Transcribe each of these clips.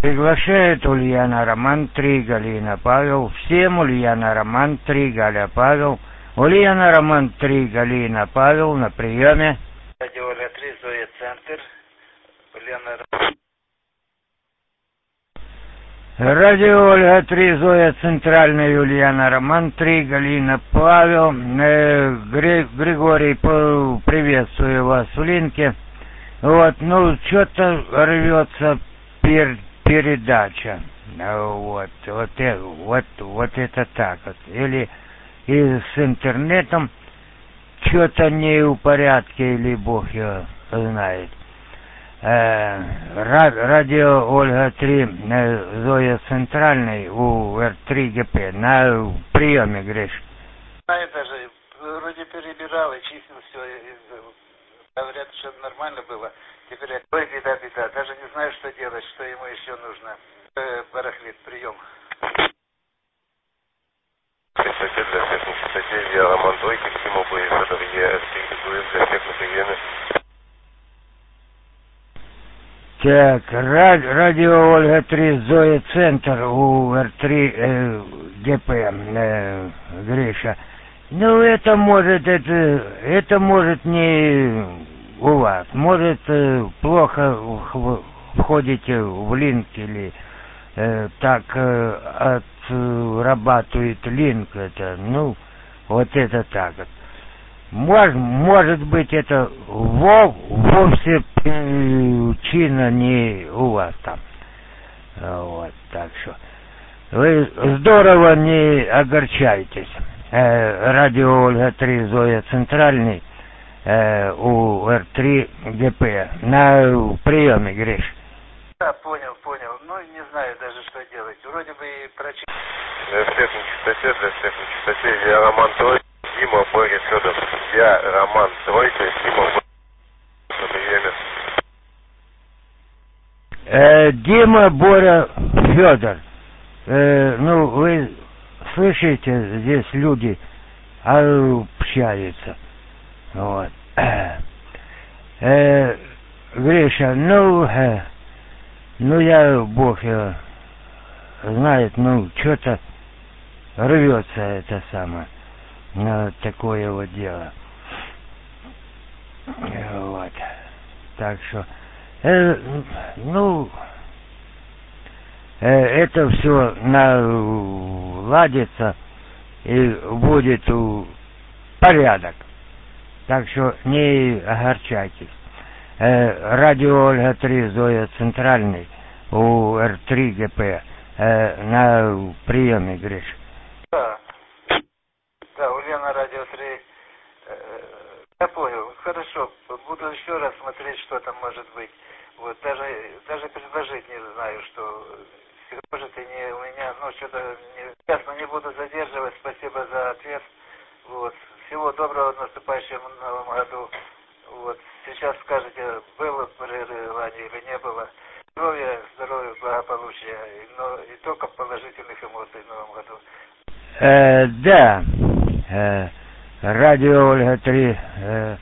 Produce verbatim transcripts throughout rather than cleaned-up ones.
Приглашает Ульяна Роман три, Галина Павел. Всем Ульяна Роман три, Галя Павел. Ульяна Роман три, Галина Павел на приеме. Радио Ольга три, Зоя Центр. Ульяна Роман. Радио Ольга три, Зоя Центральная, Ульяна Роман три, Галина Павел. Э, Гри- Григорий, по- приветствую вас в линке. Вот, ну, что-то рвется пер- передача. Вот, вот, э, вот, вот это так вот. Или и с интернетом что-то не в порядке, или бог его знает. Э, радио Ольга три, э, Зоя Центральный, у Р три Г П, на приеме, Гриш. Знаю даже, вроде перебирал и чистил все, говорят, что нормально было. Теперь, ой, беда, беда, даже не знаю, что делать, что ему еще нужно. Э, барахлит, прием. Сосед для всех на частоте, я Роман Тройки, Тима Федор, я для всех на приеме. Так, радио Ольга три, Зоя Центр, у Р три э, Г П, э, Гриша. Ну, это может, это, это может не у вас. Может, э, плохо входите в линк или э, так э, отрабатывает линк. Это, ну, вот это так вот. Мож, может быть, это вов, вовсе причина не у вас там. Вот, так что вы здорово не огорчайтесь. Э, радио Ольга три, Зоя Центральный, э, у Р три Г П. На приеме, Гриш. Да, понял, понял. Ну, не знаю даже, что делать. Вроде бы и прочитал. Для всех на частоте, для всех на частоте, я Роман Тройки, Дима Боря Федор. Я Роман Тройка, Дима Боря на приеме. Э, Дима Боря Федор. Э, ну, вы слышите, здесь люди общаются. Вот. Э, Гриша, ну, э, ну я, бог его знает, ну, что-то рвется это самое, на такое вот дело. Вот. Так что, э, ну, э, это все наладится и будет у, порядок. Так что не огорчайтесь. Э, радио Ольга три, Зоя Центральный, у Р три Г П, э, на приеме, Гриш. Да. Да, Ульяна Радио три. Э, я понял. Хорошо. Буду еще раз смотреть, что там может быть. Вот, даже, даже предложить не знаю, что может и не у меня, ну, что-то не, ясно, не буду задерживать. Спасибо за ответ. Вот. Всего доброго в наступающем новом году. Вот. Сейчас скажете, было прерывание или не было. Здоровья, здоровья, благополучия, но и только положительных эмоций в новом году. Э, да. Э, радио Ольга три, э,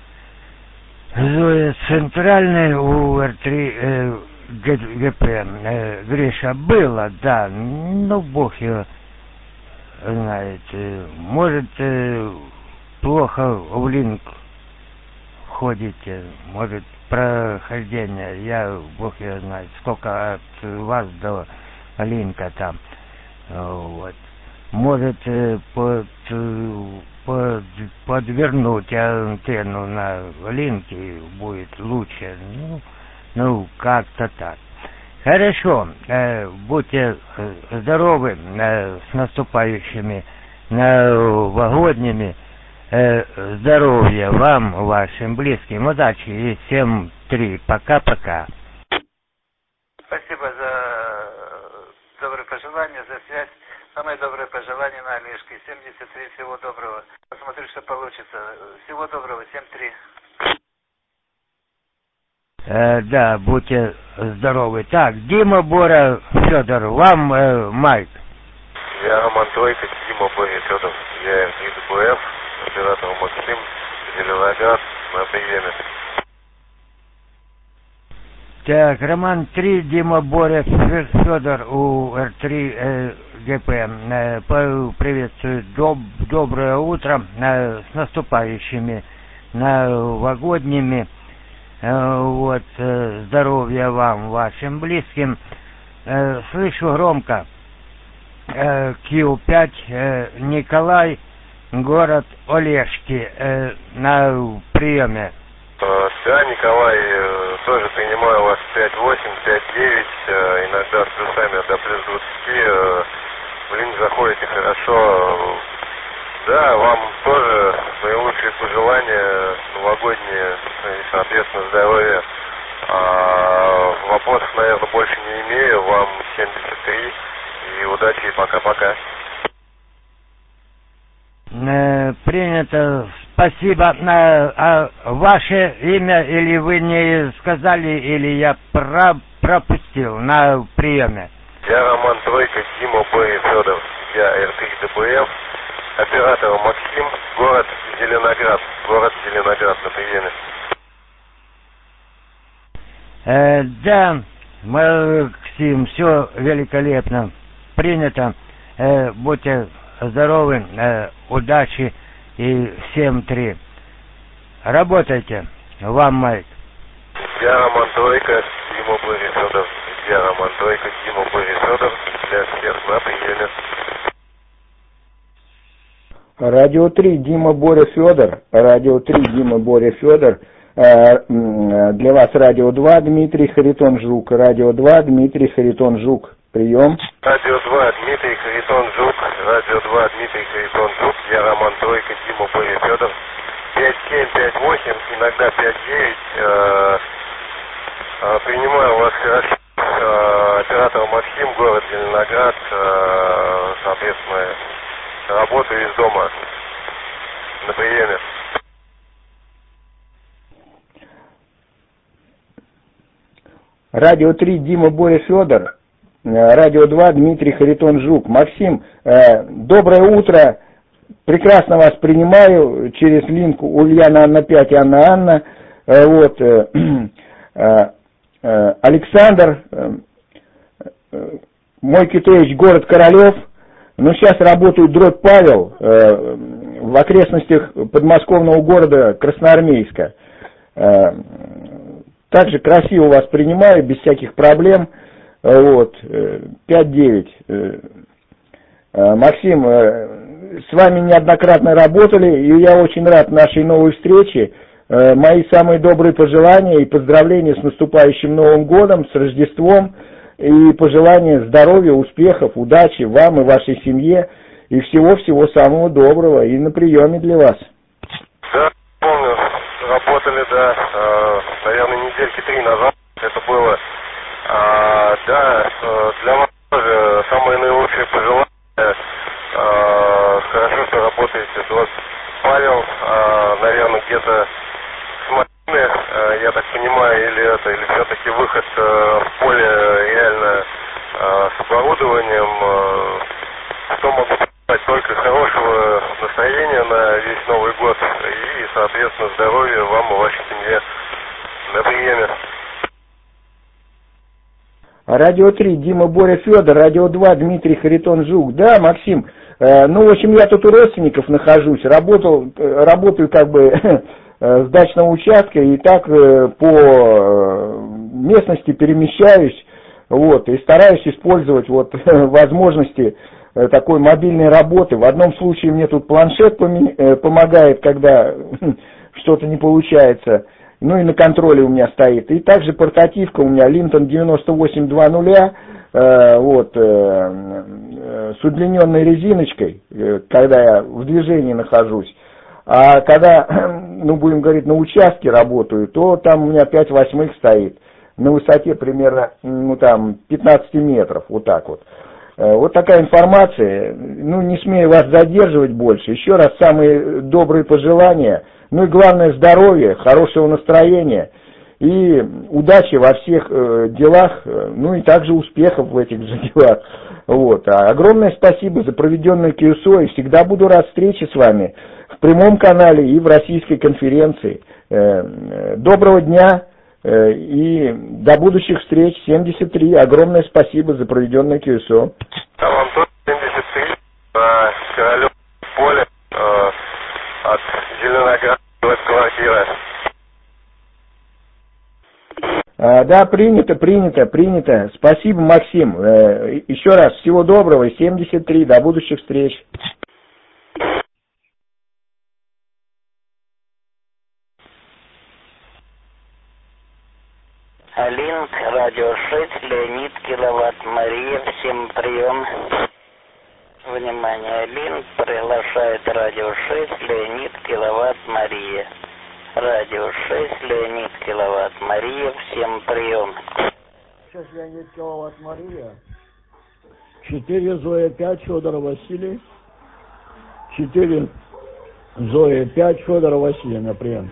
Зоя Центральная, у Р три э, Г П. Э, Гриша, было, да, ну, бог его знает. Э, может, э, плохо в линк ходите, может, прохождение, я, бог его знает, сколько от вас до линка там, вот. Может, э, под, под, подвернуть антенну на линке будет лучше, ну, ну как-то так. Хорошо, э, будьте здоровы, э, с наступающими новогодними, э, здоровья вам, вашим близким, удачи и всем три. Пока-пока. Спасибо за добрые пожелания, за связь. Самые добрые пожелания на Олежке. семьдесят три, всего доброго. Посмотрю, что получится. Всего доброго, семь три. Э, да, будьте здоровы. Так, Дима Боря Федор, вам э, майк. Я Роман Тройка, Дима Боря Федор. Я Р три Г П Ф, оператор Максим, Зеленоград, на приеме. Так, Роман три, Дима, Боря, Федор у эр три э, гэ пэ. Э, приветствую. Доб, доброе утро. Э, с наступающими новогодними. Э, вот, э, здоровья вам, вашим близким. Э, слышу громко. Э, Q пять, э, Николай, город Олежки, э, на приеме. Да, Николай, тоже принимаю вас пять восемь, пять девять, иногда с плюсами до плюс двадцать. Блин, заходите хорошо. Да, вам тоже наилучшие пожелания новогодние и, соответственно, здоровья. А вопросов, наверное, больше не имею. Вам семьдесят три и удачи, и пока-пока. Э, принято. Спасибо. А ваше имя или вы не сказали, или я про пропустил на приеме? Я Роман Тройка, Дима, Боря, Федор. Я эр три дэ бэ эф. Оператор Максим, город Зеленоград. Город Зеленоград на приеме. Э, да, Максим, все великолепно. Принято. Э, будьте здоровы, э, удачи. И семь три. Работайте. Вам, Майк. Я Роман Тройка, Дима, Боря, Федор. Я Роман Тройка, Дима, Боря, Федор. Для всех на приеме. Радио три, Дима, Боря, Федор. Радио три, Дима, Боря, Федор. Для вас Радио два, Дмитрий Харитон Жук. Радио два, Дмитрий Харитон Жук. Прием. Радио два, Дмитрий Харитон Жук. Радио два, Дмитрий Харитон Жук. Я Роман Тройка, Дима, Боря, Федор. пять семь, пять восемь, иногда пять девять. Э, э, принимаю вас хорошо. Э, оператор Максим, город Зеленоград. Э, соответственно, работаю из дома на приеме. Радио три, Дима, Боря, Федор. Радио два, Дмитрий Харитон Жук. Максим, э, доброе утро. Прекрасно вас принимаю через линк Ульяна Анна пять и Анна Анна. Э, вот, э, э, э, Александр, э, э, мой Китеевич, город Королев. Но сейчас работает дробь Павел э, в окрестностях подмосковного города Красноармейска. Э, также красиво вас принимаю, без всяких проблем. Вот, пять девять. Максим, с вами неоднократно работали, и я очень рад нашей новой встрече. Мои самые добрые пожелания и поздравления с наступающим Новым годом, с Рождеством, и пожелания здоровья, успехов, удачи вам и вашей семье, и всего-всего самого доброго, и на приеме для вас. Да, помню, работали, да, наверное, недельки три назад это было. А, да, для вас тоже самые наилучшие пожелания. А, хорошо, что работаете. Вот Павел, а, наверное, где-то с машины, а, я так понимаю, или это, или все-таки выход а, в поле реально а, с оборудованием. А, что могу сказать? Только хорошего настроения на весь Новый год и, соответственно, здоровья вам и вашей семье. На приеме. Радио три, Дима, Боря, Федор. Радио два, Дмитрий Харитон Жук. Да, Максим, э, ну, в общем, я тут у родственников нахожусь, работал, э, работаю как бы э, с дачного участка и так э, по э, местности перемещаюсь, вот, и стараюсь использовать вот возможности э, такой мобильной работы. В одном случае мне тут планшет поми- э, помогает, когда что-то не получается. Ну и на контроле у меня стоит. И также портативка у меня Linton девяносто восемь двадцать, э, вот, э, э, с удлиненной резиночкой, э, когда я в движении нахожусь. А когда, ну будем говорить, на участке работаю, то там у меня пять восьмых стоит. На высоте примерно, ну там, пятнадцать метров, вот так вот. Э, вот такая информация. Ну не смею вас задерживать больше. Еще раз самые добрые пожелания. Ну и главное здоровья, хорошего настроения и удачи во всех э, делах, э, ну и также успехов в этих же делах. Вот. А огромное спасибо за проведенную КЮСО, и всегда буду рад встрече с вами в прямом канале и в российской конференции. Э, э, доброго дня, И до будущих встреч. семьдесят три. Огромное спасибо за проведенное кью эс о. А вам тоже семьдесят три. На Королёв поле э, от Зеленограда квартира. А, да, принято, принято, принято. Спасибо, Максим. Э, еще раз, всего доброго. семьдесят три. До будущих встреч. Линк, радио шесть, Леонид, киловатт, Мария, всем прием. Внимание, Линк приглашает радио шесть, Леонид, киловатт, Мария. Радио шесть, Леонид, киловатт, Мария, всем прием. Сейчас Леонид, киловатт, Мария. четыре Зоя пять, Федор Василий. четыре Зоя пять, Федор Василий, на прием.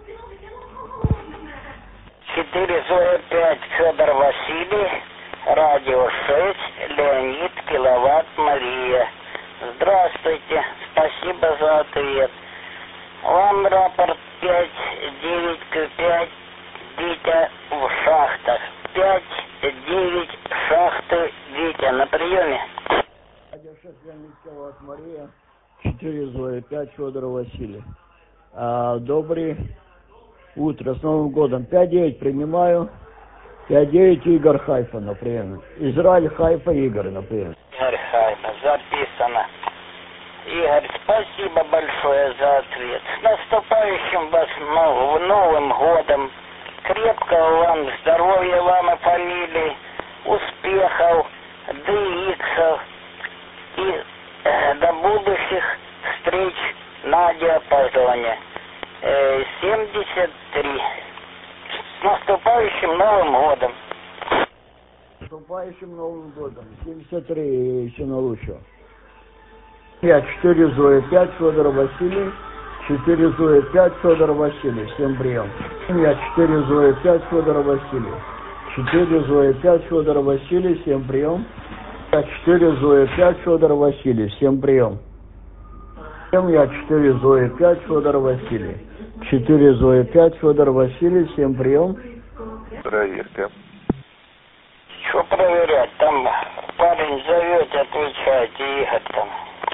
четыре Зоя пять, Федор Василий. Радио шесть, Леонид, киловатт, Мария. Здравствуйте, спасибо за ответ. Вам рапорт пять девять пять, Витя в шахтах. пять девять шахты, Витя, на приеме. Радио шесть, Леонид, киловатт, Мария. четыре Зоя пять, Федор Василий. А, доброе утро, с Новым годом. пять девять принимаю. пять девять Игорь, Хайфа, на приеме. Израиль, Хайфа, Игорь, на приеме. Игорь, Хайфа, записано. Игорь, спасибо большое за ответ. С наступающим вас нов- Новым годом. Крепкого вам здоровья, вам и фамилии, успехов, ди иксов и э, до будущих встреч на диапазоне. Э, семьдесят три. С наступающим Новым годом. С наступающим Новым годом. семьдесят три, еще на лучше. Я четыре Зоя пять, Федор Василий. четыре Зоя пять, Федор Василий. Всем прием. Я четыре Зоя пять, Федор Василий. четыре Зоя пять, Федор Василий. Всем прием. Я четыре Зоя пять, Федор Василий. Всем прием. Я четыре Зоя пять, Федор Василий. четыре Зоя пять, Федор Василий. Всем прием. Проверка. Что проверять? Там парень зовет, отвечайте, Игорь там.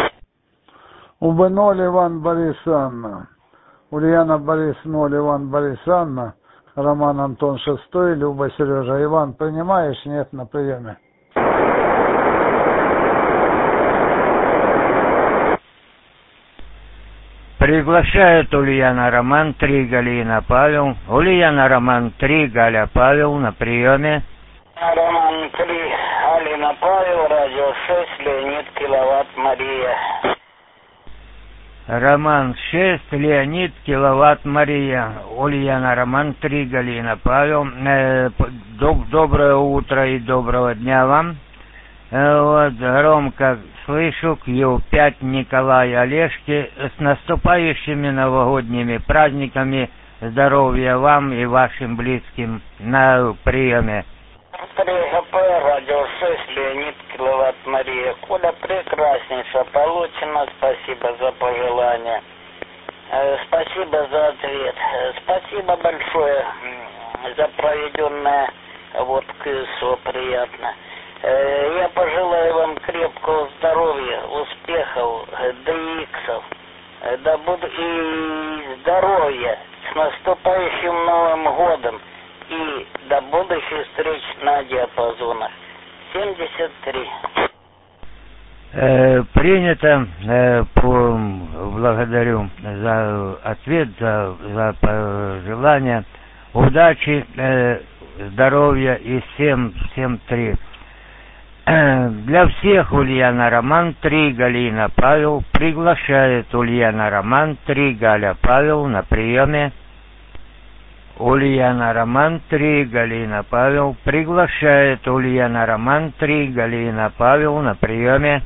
УБ ноль Иван Борис Анна. Ульяна Борис ноль Иван Борис Анна. Роман Антон шестой, Люба Сережа. Иван, принимаешь? Нет, на приеме. Приглашает Ульяна Роман три, Галина Павел. Ульяна Роман три, Галя Павел на приеме. Роман три, Алина Павел, радио шесть, Леонид, киловатт, Мария. Роман шесть, Леонид, киловатт, Мария. Ульяна Роман три, Галина Павел. Э, доб- доброе утро и доброго дня вам. Э, вот, громко слышу, кью пять, Николай Олежки. С наступающими новогодними праздниками. Здоровья вам и вашим близким на приеме. три ГП, радио шесть, Леонид, киловатт, Мария. Коля, прекраснейше получено, спасибо за пожелание. Э, спасибо за ответ. Э, спасибо большое м, за проведенное вот КСО, приятно. Э, я пожелаю вам крепкого здоровья, успехов, э, ди иксов, э, да буду и здоровья. С наступающим Новым годом. И до будущих встреч на диапазонах. семьдесят три. Э, принято. Э, по, благодарю за ответ, за, за пожелания. Удачи, э, здоровья и всем, всем три. Э, для всех Ульяна Роман три, Галина Павел. Приглашает Ульяна Роман три, Галя Павел на приеме. Ульяна Роман три, Галина Павел. Приглашает Ульяна Роман три, Галина Павел на приеме.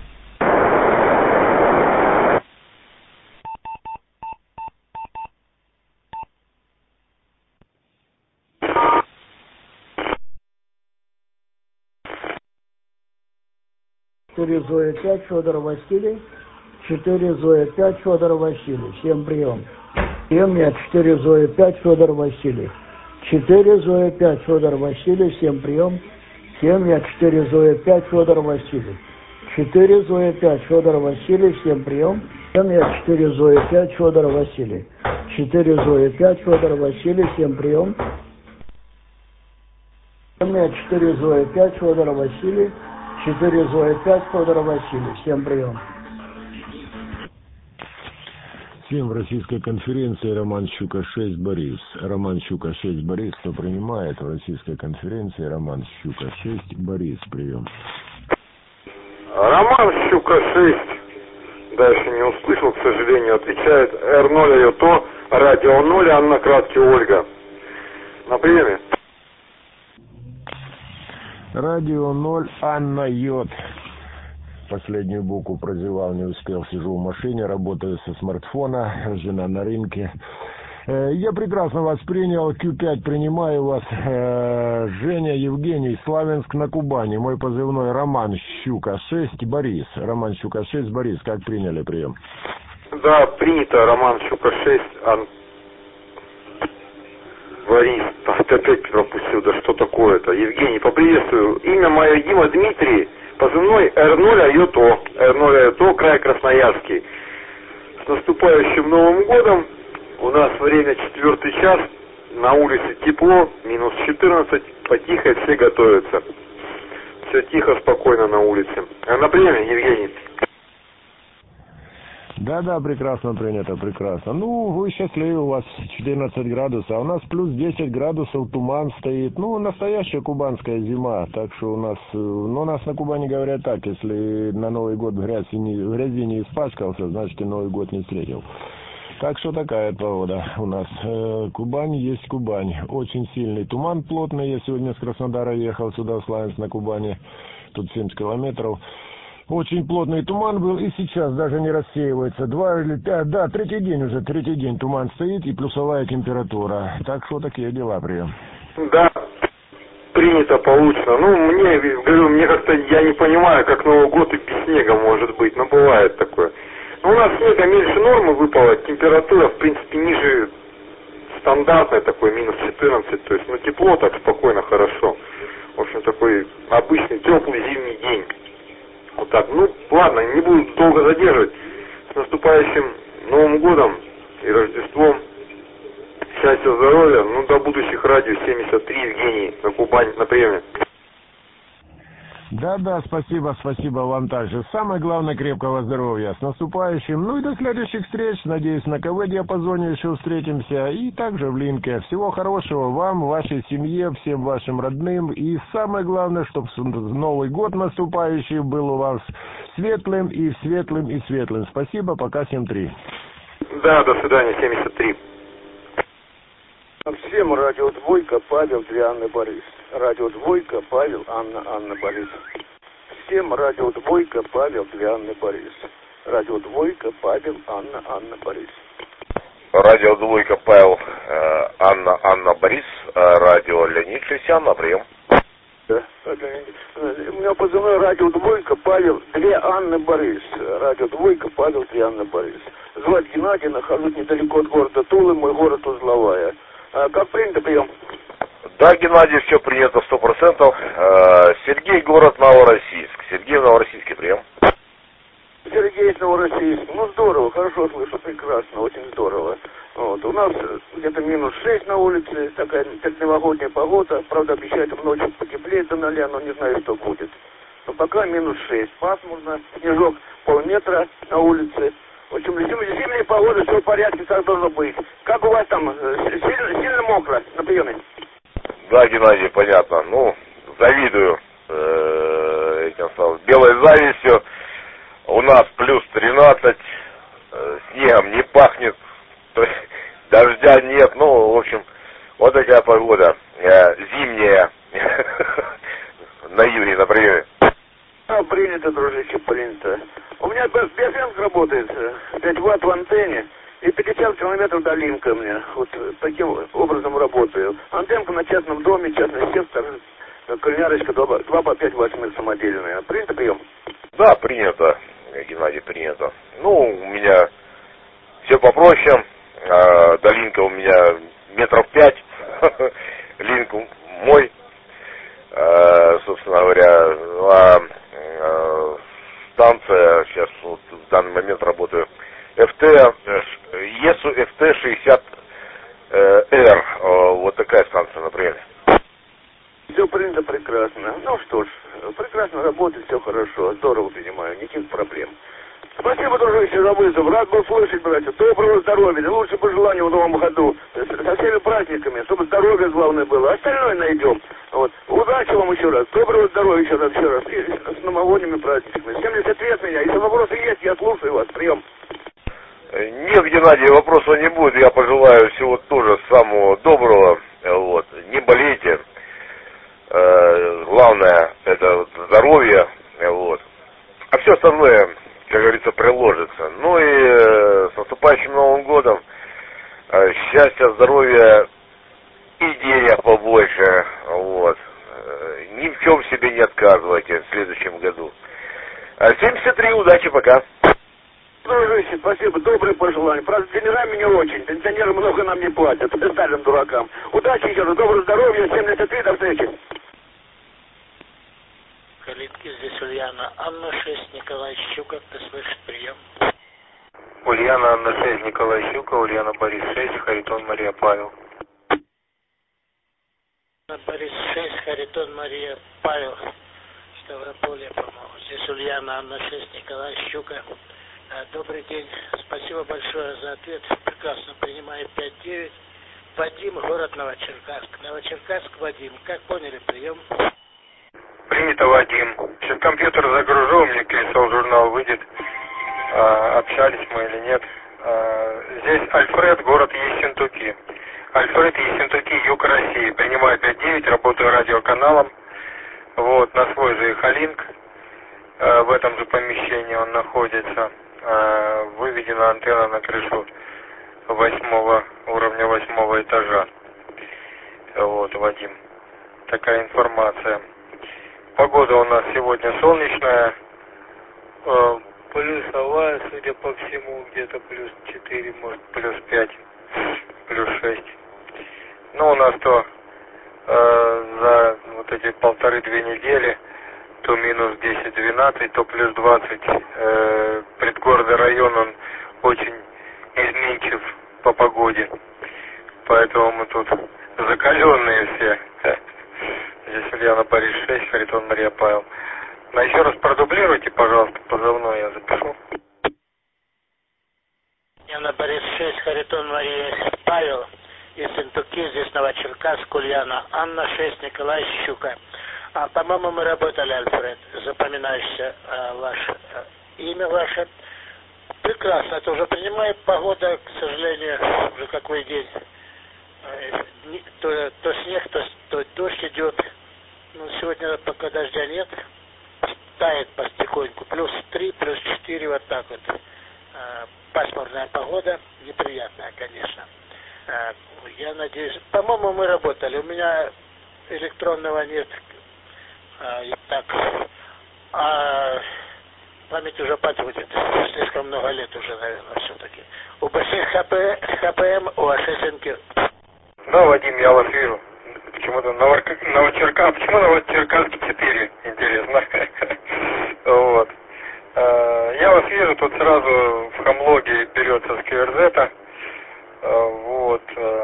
четыре Зоя пять, Федор Василий. четыре Зоя пять, Федор Василий. Всем прием. Прием я четыре Зоя пять, Федор Василий. четыре Зоя пять Федор Василий, всем прием. семь я четыре Зоя пять Федор Василий. четыре Зоя пять Федор Василий, всем прием. семь я четыре Зоя пять Федор Василий. четыре Зоя пять Федор Василий, всем прием. семь я четыре Зоя пять Федор Василий. четыре Зоя пять Федор Василий, всем прием. Всем в Российской конференции Роман Щука шесть Борис. Роман Щука шесть Борис, кто принимает в Российской конференции Роман Щука шесть Борис, прием. Роман Щука шесть, дальше не услышал, к сожалению, отвечает эр ноль АЙОТО, радио ноль, Анна Кратки Ольга. На приеме. Радио ноль, Анна Йод. Последнюю букву прозевал, не успел, сижу в машине, работаю со смартфона, жена на рынке. Я прекрасно вас принял, Q пять принимаю вас. Женя, Евгений, Славянск на Кубани. Мой позывной Роман Щука шесть Борис. Роман Щука шесть Борис, как приняли прием? Да, принято, Роман Щука шесть, Ан... Борис, опять пропустил, да что такое-то? Евгений, поприветствую. Имя мое Дима Дмитрий. Позывной эр ноль АЙОТО, эр ноль АЙОТО, край Красноярский. С наступающим Новым годом, у нас время четвертый час, на улице тепло, минус четырнадцать, потихо все готовятся. Все тихо, спокойно на улице. А на приеме, Евгений? Да-да, прекрасно принято, прекрасно. Ну, вы счастливы, у вас четырнадцать градусов, а у нас плюс десять градусов, туман стоит. Ну, настоящая кубанская зима, так что у нас, ну, у нас на Кубани говорят так, если на Новый год в грязи не, в грязи не испачкался, значит и Новый год не встретил. Так что такая погода у нас. Э, Кубань есть Кубань. Очень сильный туман плотный. Я сегодня с Краснодара ехал сюда, в Славянск на Кубани, тут семьдесят километров. Очень плотный туман был, и сейчас даже не рассеивается. Два или пять, да, третий день уже, третий день туман стоит, и плюсовая температура. Так что такие дела, прием. Да, принято, получено. Ну, мне, говорю, мне как-то, я не понимаю, как Новый год и без снега может быть, но бывает такое. Но у нас снега меньше нормы выпало, температура, в принципе, ниже стандартной, такой, минус четырнадцать, то есть, ну, тепло, так спокойно, хорошо. В общем, такой обычный теплый зимний день. Вот так. Ну, ладно, не буду долго задерживать. С наступающим Новым годом и Рождеством. Счастья, здоровья. Ну, до будущих радио семьдесят три, Евгений, на Кубани, на приеме. Да-да, спасибо, спасибо вам также. Самое главное, крепкого здоровья. С наступающим. Ну и до следующих встреч. Надеюсь, на КВ-диапазоне еще встретимся. И также в линке. Всего хорошего вам, вашей семье, всем вашим родным. И самое главное, чтобы Новый год наступающий был у вас светлым и светлым и светлым. Спасибо, пока, семь три. Да, до свидания, семьдесят три. Всем радио Двойка, Павел, для Анны Борис. Радио Двойка, Павел, Анна, Анна Борис. Всем радио Двойка, Павел, для Анны Борис. Радио Двойка, Павел, Анна, Анна Борис. Радио Двойка, Павел, э, Анна, Анна Борис. Э, радио Леонид Христиан, на прием. Да, у меня позывной радио Двойка, Павел, две Анны Борис. Радио Двойка, Павел, две Анны Борис. Звать Геннадий, нахожусь недалеко от города Тулы, мой город Узловая. А как принято прием? Да, Геннадий, все принято сто процентов. Э, Сергей, город Новороссийск. Сергей, Новороссийский, прием. Сергей из Новороссийска. Ну, здорово, хорошо слышу, прекрасно, очень здорово. Вот. У нас где-то минус шесть на улице, такая как новогодняя погода. Правда, обещают ночью потеплее до ноля, но не знаю, что будет. Но пока минус шесть. Пасмурно, снежок полметра на улице. В общем, зимняя погода, все в порядке, как должно быть. Как у вас там, сильно, сильно мокро на приеме? Да, Геннадий, понятно. Ну, завидую э, этим самым белой завистью. У нас плюс тринадцать, э, снегом не пахнет, то есть дождя нет. Ну, в общем, вот такая погода. Э, зимняя на июне, на приеме. А, принято, дружище, принято. У меня биофенк работает, пять ватт в антенне, и пятьдесят километров до линка у меня. Вот таким образом работаю. Антенка на частном доме, частный сектор, кальнярочка два по пять восьмых самодельная. Принято прием? Да, принято, Геннадий, принято. Ну, у меня все попроще. До линка у меня метров пять. линк мой, э, собственно говоря, а, э, станция, сейчас вот в данный момент работаю, эф тэ, ЕСУ эф тэ шестьдесят эр, вот такая станция, например. Все принято прекрасно. Ну что ж, прекрасно работает, все хорошо, здорово принимаю, никаких проблем. Спасибо, дружище, за вызов. Рад был слышать, братья. Доброго здоровья, да лучше пожелания в новом году. Со всеми праздниками, чтобы здоровье главное было. Остальное найдем. Вот. Удачи вам еще раз. Доброго здоровья еще раз, еще раз. И с новогодними праздниками. семьдесят лет меня. Если вопросы есть, я слушаю вас. Прием. Нет, Геннадий, вопросов не будет. Я пожелаю всего тоже самого доброго. Вот. Не болейте. Главное это здоровье. Вот. А все остальное, как говорится, приложится. Ну и э, с наступающим Новым годом. Э, счастья, здоровья и денег побольше. Вот. Э, ни в чем себе не отказывайте в следующем году. семьдесят три, удачи, пока. Дружище, спасибо, добрые пожелания. Правда, деньгами не очень. Пенсионеры много нам не платят, старым дуракам. Удачи еще раз, доброго здоровья, семьдесят три, до встречи. Калитки, здесь Ульяна, Анна шесть, Николай Щука, ты слышишь, прием. Ульяна, Анна шесть, Николай Щука, Ульяна, Борис шесть, Харитон, Мария, Павел. Борис шесть, Харитон, Мария, Павел, Ставрополье, по-моему. Здесь Ульяна, Анна шесть, Николай Щука. Добрый день, спасибо большое за ответ, прекрасно принимаю пять девять. Вадим, город Новочеркасск. Новочеркасск, Вадим, как поняли, прием? Принято, Вадим. Сейчас компьютер загружу, мне Крисол журнал выйдет. А, общались мы или нет. А, здесь Альфред, город Ессентуки. Альфред, Ессентуки, юг России. Принимаю пять девять, работаю радиоканалом. Вот, на свой же Ихолинк. А, в этом же помещении он находится. А, выведена антенна на крышу восьмого уровня восьмого этажа. Вот, Вадим. Такая информация. Погода у нас сегодня солнечная, э, плюсовая, судя по всему, где-то плюс четыре, может плюс пять, плюс шесть. Ну, у нас то э, за вот эти полторы-две недели, то минус десять-двенадцать, то плюс двадцать. Э, предгорный район, он очень изменчив по погоде, поэтому мы тут закаленные все. Здесь Ульяна, Борис шесть, Харитон, Мария, Павел. Ну, еще раз продублируйте, пожалуйста, позывной я запишу. Ульяна, Борис шесть, Харитон, Мария, Павел. Ессентуки, здесь Новочеркасск, Ульяна, Анна шесть, Николай Щука. А, по-моему, мы работали, Альфред. Запоминаешься а, ваше а, имя ваше. Прекрасно, это уже принимает погода, к сожалению, уже какой день. То, то снег, то, то дождь идет. Ну, сегодня пока дождя нет. Тает потихоньку. Плюс три, плюс четыре, вот так вот. А, пасмурная погода, неприятная, конечно. А, я надеюсь, по-моему, мы работали. У меня электронного нет. А, и так. А память уже подводит. Слишком много лет уже, наверное, все-таки. У бэ шесть ха пэ, ха пэ эм, у а шесть эн кью. Да, Вадим, я вас вижу. Почему-то Новочеркасск, почему Новочеркасск четыре, интересно. Вот. Я вас вижу, тут сразу в Хамлоге берется с ку эр зет. Вот.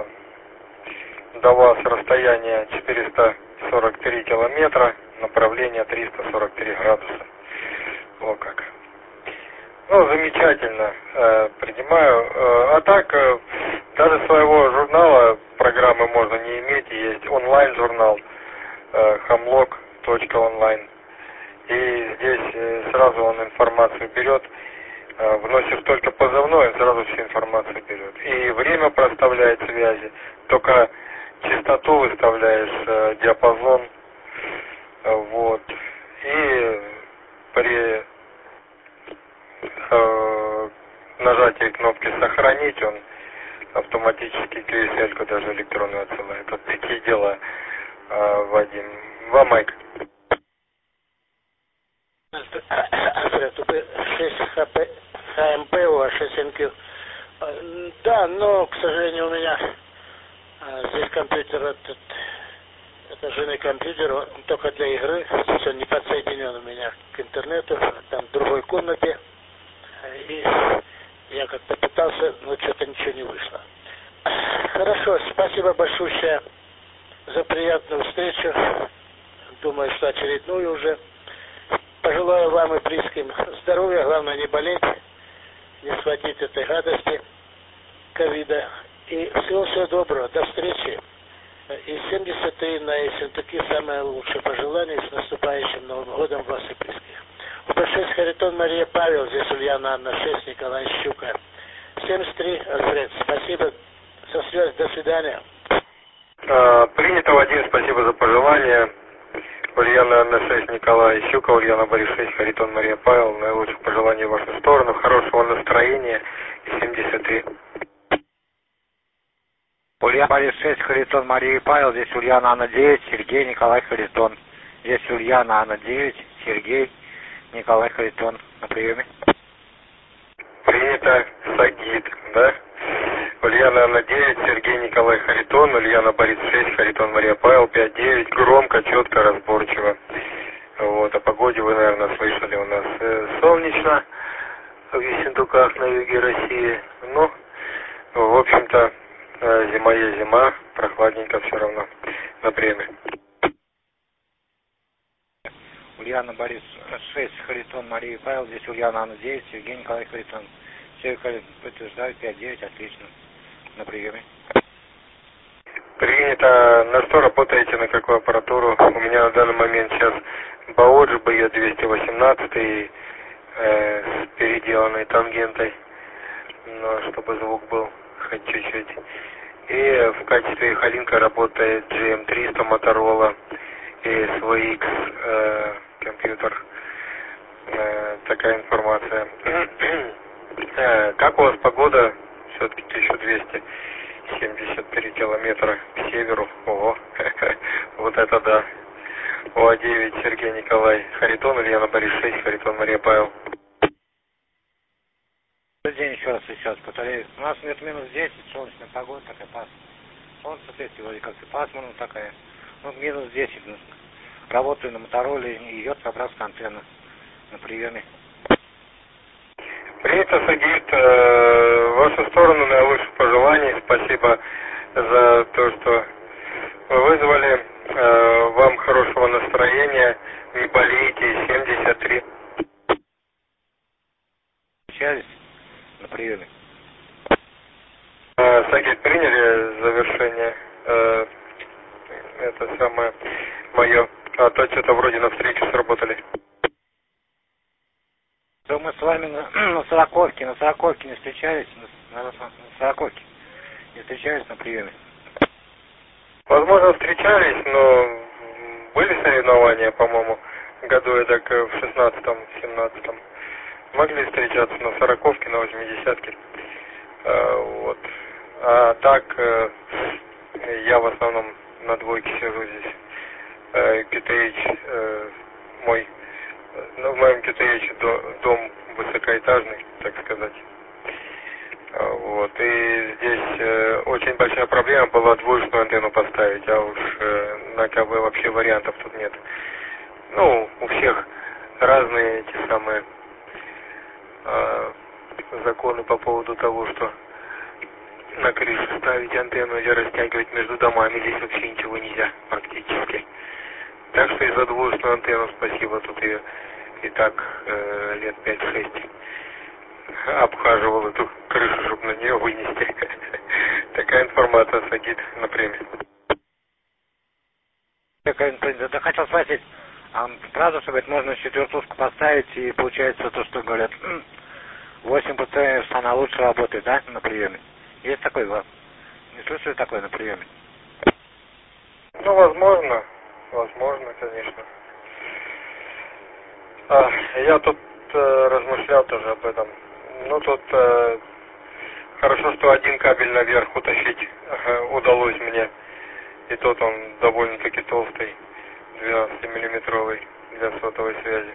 До вас расстояние четыреста сорок три километра, направление триста сорок три градуса. Вот как. Ну, замечательно, э, принимаю. Э, а так, э, даже своего журнала, программы можно не иметь, есть онлайн-журнал э, хамлог точка онлайн. И здесь э, сразу он информацию берет, э, вносишь только позывной, он сразу всю информацию берет. И время проставляет связи, только частоту выставляешь, э, диапазон, э, вот. И при э, нажатии кнопки «Сохранить» он автоматически кью эс эль-ку даже электронную отсылает. Вот такие дела, э, Вадим. Вам майк. Альфред, шесть ха эм пэ, у а шесть эн кью. Да, но, к сожалению, у меня здесь компьютер этот Это женный компьютер, он только для игры. Здесь он не подсоединен у меня к интернету, там в другой комнате. И я как-то пытался, но что-то ничего не вышло. Хорошо, спасибо большое за приятную встречу. Думаю, что очередную уже. Пожелаю вам и близким здоровья, главное не болеть, не схватить этой гадости ковида. И всего-всего доброго, до встречи. И семьдесят три на Ессентуки самое лучшее пожелание с наступающим Новым годом вас и близких. У шесть Харитон Мария Павел, здесь Ульяна Анна шесть, Николай Щука. семьдесят три, Альфред, спасибо за связь, до свидания. А, принято, Вадим, спасибо за пожелания. Ульяна Анна шесть, Николай Щука, Ульяна Борис шесть, Харитон Мария Павел. Наилучших пожеланий в вашу сторону, хорошего настроения и семьдесят три. Ульяна Борис шесть, Харитон Мария Павел, здесь Ульяна Анна девять, Сергей, Николай Харитон. Здесь Ульяна Анна девять, Сергей, Николай Харитон. На приеме. Принято, Сагит, да? Ульяна Анна девять, Сергей, Николай Харитон, Ульяна Борис шесть, Харитон Мария Павел пять девять, громко, четко, разборчиво. Вот, о погоде вы, наверное, слышали, у нас э, солнечно в Ессентуках на юге России. Ну, в общем-то, э, зима есть зима, прохладненько все равно. На приеме. Ульяна Борис шесть, Харитон Мария Павел, здесь Ульяна Анна девять, Сергей, Николай Харитон. Все подтверждают, пять девять, отлично. На приеме. Принято. На что работаете, на какую аппаратуру? У меня на данный момент сейчас Баоджи би и двести восемнадцать э, с переделанной тангентой, но чтобы звук был хоть чуть-чуть. И в качестве халинка работает джи эм триста Motorola и эс ви икс э, компьютер. Э, такая информация. э, как у вас погода? Все-таки тысяча двести семьдесят три километра к северу. Ого, вот это да. О девять, Сергей Николай Харитон, Ульяна Борис шесть, Харитон Мария Павел. Добрый день, еще раз сейчас повторяю. У нас нет минус десять, солнечная погода такая, пас. Солнце светит, вроде как и пасмурно такая. Ну, минус десять. Работаю на Мотороле, и идет собраться антенна на приеме. Принято, Сагит. В вашу сторону наилучших пожеланий. Спасибо за то, что вы вызвали. Вам хорошего настроения. Не болейте. семьдесят три. Встречались на приеме. Сагит, приняли завершение. Это самое мое. А то что-то вроде на встречу сработали. То мы с вами на, на Сороковке, на Сороковке не встречались, на, на, на Сороковке не встречались на приеме. Возможно, встречались, но были соревнования, по-моему, году эдак в шестнадцатом-семнадцатом. Могли встречаться на Сороковке, на восьмидесятке. А, вот. А так, я в основном на двойке сижу здесь. кей ти эйч мой. Ну, в моем кей ти эйч дом высокоэтажный, так сказать. Вот. И здесь э, очень большая проблема была двоечную антенну поставить, а уж э, на КВ вообще вариантов тут нет. Ну, у всех разные эти самые э, законы по поводу того, что на крыше ставить антенну или растягивать между домами. Здесь вообще ничего нельзя практически. Так что и за двоечную антенну спасибо, тут ее и так э, лет пять-шесть обхаживал эту крышу, чтобы на нее вынести. Такая информация, Сагит, на премии. Да хотел спросить, а правда, что говорит, можно четвертушку поставить и получается то, что говорят, восемь процентов она лучше работает, да, на приеме? Есть такой глаз? Не слышали такое на приеме? Ну, возможно. Возможно, конечно. А, я тут э, размышлял тоже об этом. Ну, тут э, хорошо, что один кабель наверх утащить э, удалось мне. И тот он довольно-таки толстый, двенадцатимиллиметровый для сотовой связи.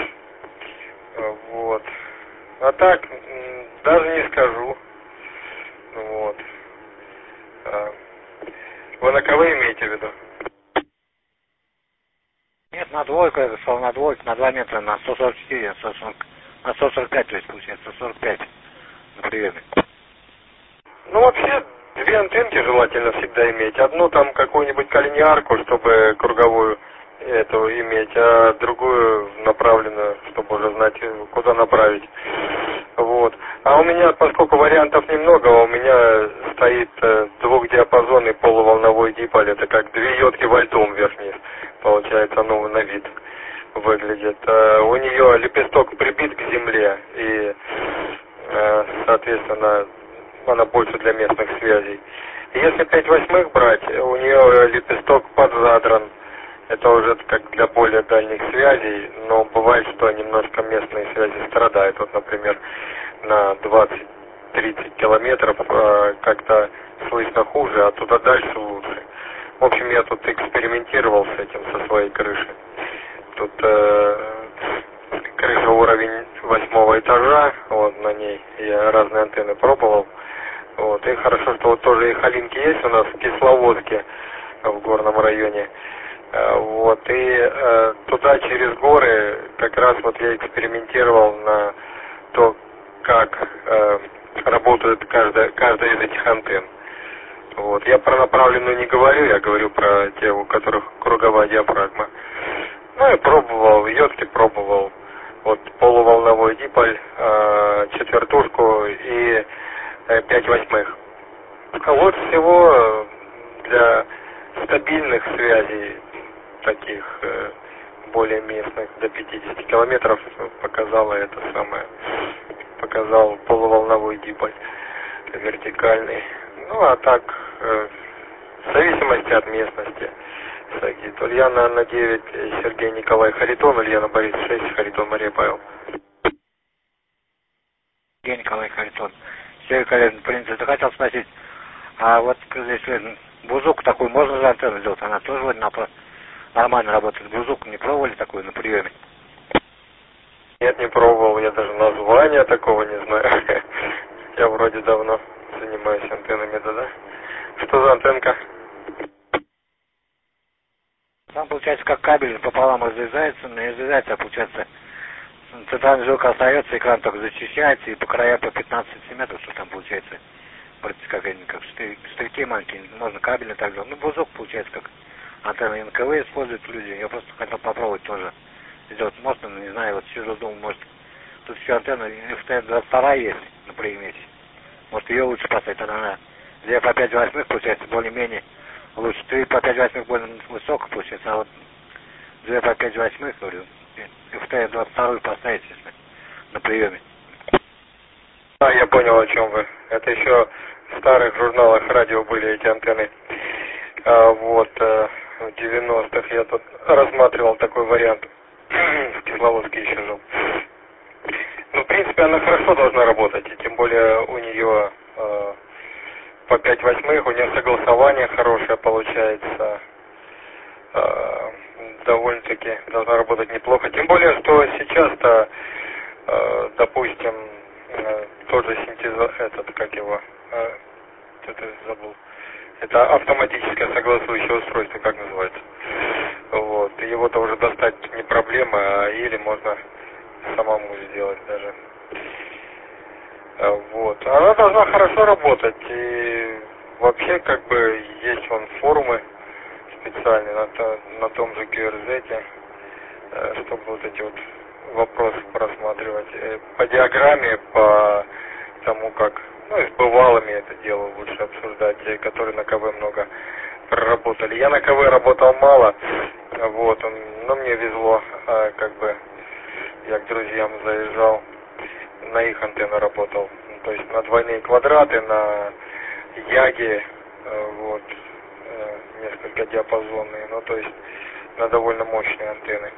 Вот. А так, даже не скажу. Вот. А, вы на КВ имеете в виду? Нет, на двойку, я сказал, на двойку, на два метра, на сто сорок четыре, на сто сорок, на сто сорок пять, то есть получается, сто сорок пять на приеме. Ну, вообще, две антенки желательно всегда иметь. Одну там какую-нибудь коллинеарку, чтобы круговую эту иметь, а другую направленную, чтобы уже знать, куда направить. Вот. А у меня, поскольку вариантов немного, у меня стоит э, двухдиапазонный полуволновой диполь. Это как две йодки вольтом вверх-вниз. Получается, ну, на вид выглядит. Э, у нее лепесток прибит к земле, и, э, соответственно, она больше для местных связей. Если пять восьмых брать, у нее лепесток подзадран. Это уже как для более дальних связей, но бывает, что немножко местные связи страдают. Вот, например, на двадцать-тридцать километров э, как-то слышно хуже, а туда дальше лучше. В общем, я тут экспериментировал с этим, со своей крышей. Тут э, крыша уровень восьмого этажа, вот на ней я разные антенны пробовал. Вот, и хорошо, что вот тоже и халинки есть у нас в Кисловодске, в горном районе. Вот, и э, туда через горы как раз вот я экспериментировал на то, как э, работает каждая, каждая из этих антенн. Вот, я про направленную не говорю, я говорю про те, у которых круговая диафрагма. Ну, я пробовал, йодки пробовал, вот полуволновой диполь, э, четвертушку и э, пять восьмых. А вот всего для стабильных связей, таких э, более местных, до пятидесяти километров, показала это самое, показал полуволновой диполь вертикальный. Ну, а так, э, в зависимости от местности. То Ульяна на девять, Сергей Николай Харитон, Ульяна Борис шесть, Харитон Мария Павел. Сергей Николай Харитон. Сергей Николай, в принципе, хотел спросить, а вот если бузук такой можно за антенну сделать, она тоже вроде на нормально работает. Бузук не пробовали такую на приеме? Нет, не пробовал, я даже названия такого не знаю. Я вроде давно занимаюсь антеннами, да-да. Что за антенка? Там получается как кабель пополам разрезается, но не разрезается, а получается центральный жилок остается, экран только зачищается, и по краям по пятнадцать сантиметров, что там получается, как, как штырьки маленькие, можно кабельно так делать. Ну, бузок получается как антенна эн ка вэ используют люди, я просто хотел попробовать тоже сделать. Можно, но не знаю, вот сижу, думал, может, тут еще антенна эф тэ двадцать два есть на примете. Может, ее лучше поставить, тогда она две по пять восьмых получается более-менее лучше. три по пять восьмых более высоко получается, а вот две по пять восьмых, говорю, эф тэ двадцать два поставить, если на приеме. А, я понял, о чем вы. Это еще в старых журналах радио были эти антенны. А, вот, а, в девяностых я тут рассматривал такой вариант. В Кисловодске еще жил. Ну, в принципе, она хорошо должна работать, и тем более у нее э, по пять восьмых, у нее согласование хорошее получается. Э, довольно-таки должна работать неплохо. Тем более, что сейчас-то, э, допустим, э, тот же синтезатор, этот, как его, э, это забыл, это автоматическое согласующее устройство, как называется. Вот, его-то уже достать не проблема, а или можно самому сделать даже. Вот. Она должна хорошо работать, и вообще как бы есть вон форумы специальные на, то, на том же кью эр зет, чтобы вот эти вот вопросы просматривать. По диаграмме, по тому как, ну и с бывалыми это дело лучше обсуждать, которые на ка вэ много проработали. Я на ка вэ работал мало, вот, но мне везло, как бы, я к друзьям заезжал, на их антенны работал, то есть на двойные квадраты, на яге, вот, несколько диапазонные, ну, то есть на довольно мощные антенны.